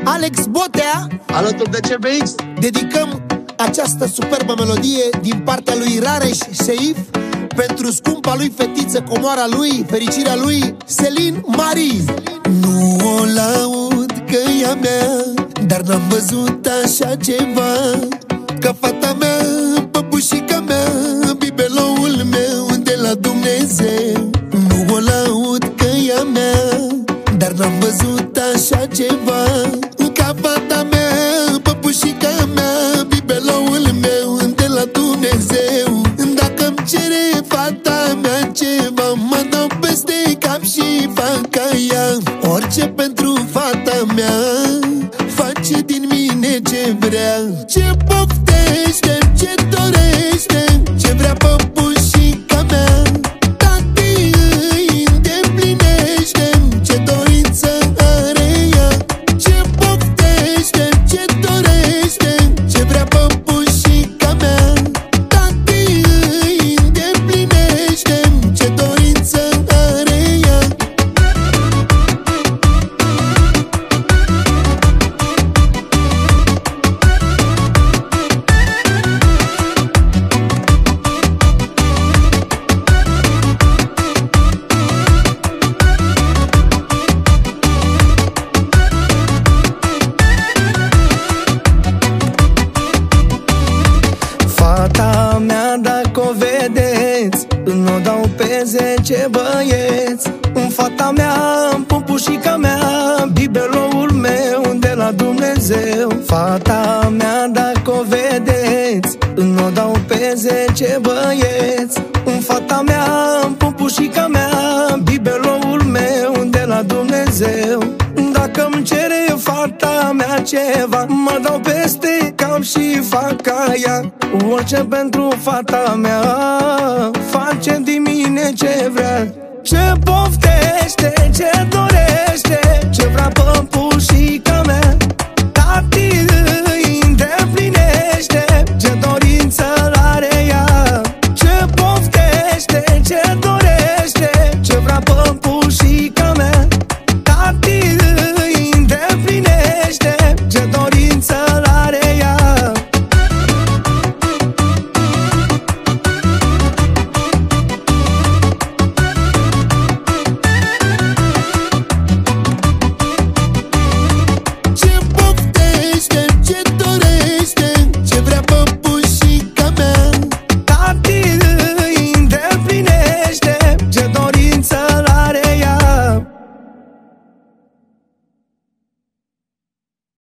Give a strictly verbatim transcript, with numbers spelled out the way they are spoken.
Alex Botea, alături de C B X, dedicăm această superbă melodie din partea lui Rareș Seif pentru scumpa lui fetiță, comoara lui, fericirea lui, Selin Marie. Nu o laud că e a mea, dar n-am văzut așa ceva, ca fata mea, păpușica mea, bibeloul meu de la Dumnezeu. Nu o laud că e a mea, dar n-am văzut așa ceva, ca fata mea, păpușica mea, bibeloul meu de la Dumnezeu. Dacă-mi cere fata mea ceva, mă dau peste cap și fac ca ea. Orice pentru fata mea, face din mine ce vrea. Ce poftește, ce dorește, ce vrea păpușica mea, tati îi îndeplinește, ce dorință are ea. Ce poftește, ce dorește, ce vrea păpușica mea, tati îi îndeplinește, ce dorință are ea. Fata mea, dacă o vedeți, n-o dau pe zece băieți. Fata mea, păpușica mea, bibeloul meu de la Dumnezeu. Fata mea, dacă o vedeți, n-o dau pe zece băieți. Fata mea, păpușica mea, bibeloul meu de la Dumnezeu. Dacă-mi cere fata mea ceva, mă dau peste cap și fac ca ea. Orice pentru fata mea, face din mine ce vrea. Ce poftește, ce dorește,